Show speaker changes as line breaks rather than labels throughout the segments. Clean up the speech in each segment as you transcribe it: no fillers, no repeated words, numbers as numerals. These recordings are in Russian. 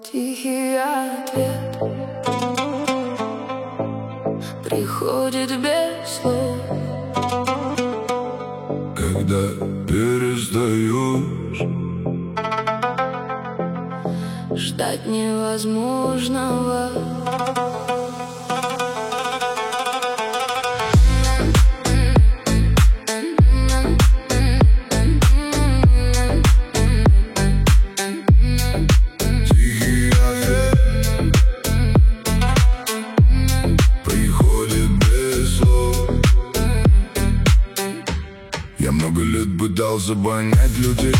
Тихий ответ приходит без слов.
Когда перестаешь
ждать невозможного.
Тихий ответ приходит без слов. Я много лет пытался понять людей,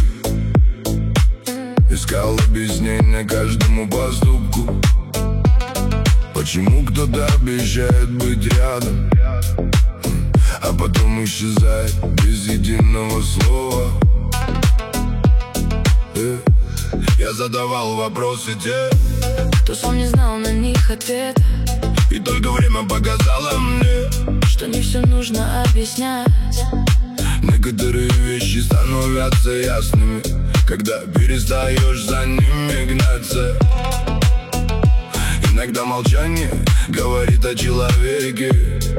искал объяснение каждому поступку. Почему кто-то обещает быть рядом, а потом исчезает без единого слова? Я задавал вопросы те,
кто сам не знал на них ответа,
и только время показало мне,
что не все нужно объяснять.
некоторые вещи становятся ясными, когда перестаешь за ними гнаться. Иногда молчание говорит о человеке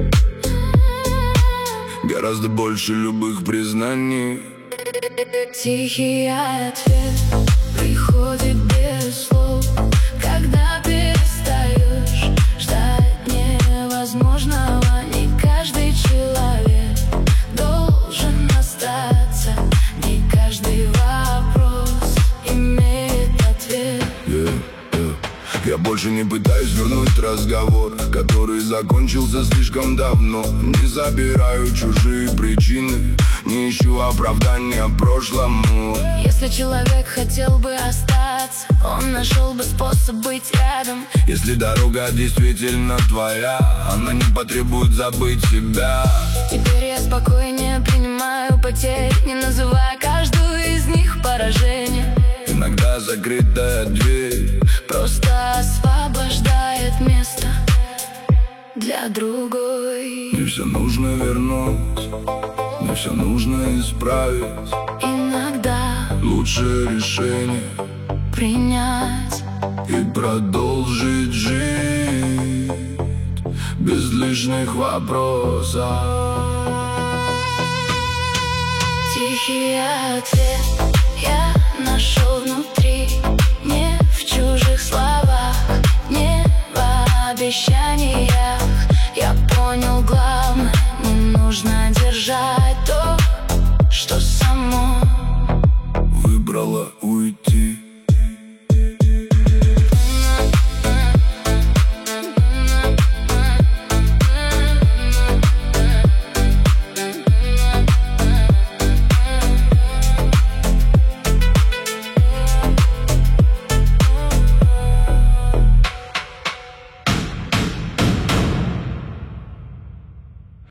гораздо больше любых признаний.
Тихий ответ приходит без слов. Когда перестаешь ждать невозможного, не каждый человек должен остаться, не каждый вопрос имеет ответ.
Я больше не пытаюсь вернуть разговор, который закончился слишком давно. Не забираю чужие причины, не ищу оправдания прошлому.
Если человек хотел бы остаться, он нашел бы способ быть рядом.
Если дорога действительно твоя, она не потребует забыть себя.
Теперь я спокойнее принимаю потери, не называя каждую из них поражением.
Иногда закрытая дверь
просто освобождает место для другой.
не все нужно вернуть, не все нужно исправить.
Иногда
Лучшее решение
принять
и продолжить жить без лишних вопросов.
тихий ответ